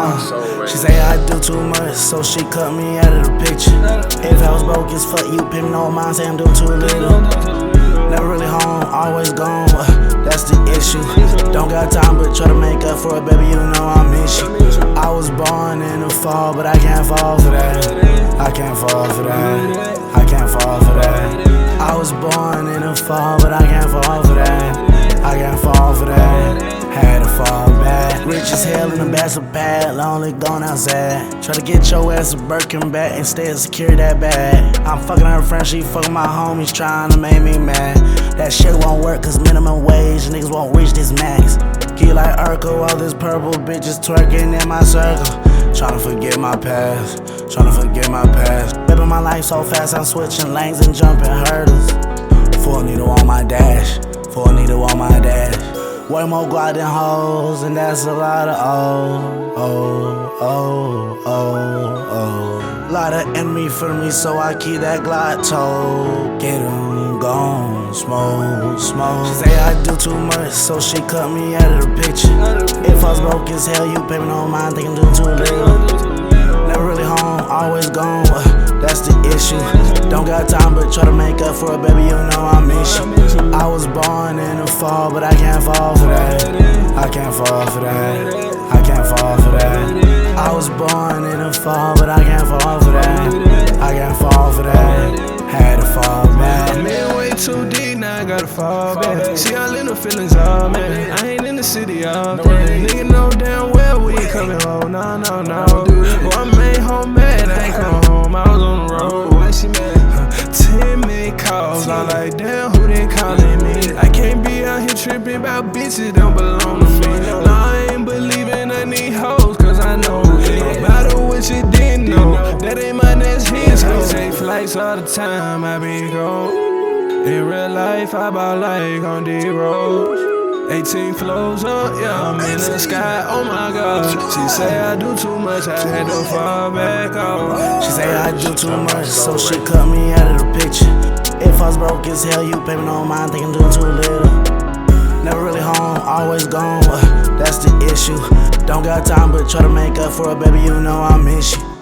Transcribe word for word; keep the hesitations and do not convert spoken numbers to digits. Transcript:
Uh, she say I do too much, so she cut me out of the picture. If I was broke as fuck, you pimpin' on mine, say I'm doing too little. Never really home, always gone, uh, that's the issue. Don't got time, but try to make up for it, baby, you know I miss you. I was born in the fall, but I can't fall for that. I can't fall for that. I can't fall for that. I was born in the fall, but I can't fall for that. I can't fall for that. Had to fall back. Rich as hell in a bastard pad, lonely going outside. Try to get your ass a Birkin back, instead secure that bag. I'm fucking her friend, she fucking my homies, trying to make me mad. That shit won't work, cause minimum wage, niggas won't reach this max. He like Urkel, all this purple bitches twerking in my circle. Tryna forget my past, tryna forget my past. Living my life so fast, I'm switching lanes and jumping hurdles. Full needle on my dash, full needle on my dash. Way more guap than hoes, and that's a lot of oh, oh, oh, oh, oh. Lot of enemy for me, so I keep that Glock toe. Get 'em gone, smoke, smoke. She say I do too much, so she cut me out of the picture. If I was broke as hell, you pimpin' on mine, think I'm doing too little. Never really home, always gone, uh, that's the issue. Don't got time, but try to make up for it, baby, you know I miss you. I was born in the fall, but I can't fall for that. I can't fall for that. I can't fall for that. I was born in the fall, but I can't fall for that. I can't fall for that. Had to fall back. I'm in way too deep, now I gotta fall back. See, all in the feelings, all man. I ain't in the city all day. Nigga know damn well we ain't coming home. No, no, no. Oh, I made home mad, I ain't come home. I was on the road. Why she mad? Ten minute calls, I'm like, damn, who they calling me? I can't be out here tripping about bitches, don't belong to me. No, I ain't believing I need hoes, cause I know no matter what you didn't know, that ain't my next hit. I take flights all the time, I be gone. In real life, I ball like on the roads. eighteen flows up, yeah, I'm in the sky, oh my god. She say I do too much, I had to fall back off. She say I do too much, so she cut me out of the picture. If I was broke as hell, you pimpin' on mine, think I'm doing too little. Never really home, always gone, uh, that's the issue. Don't got time, but try to make up for it, baby, you know I miss you.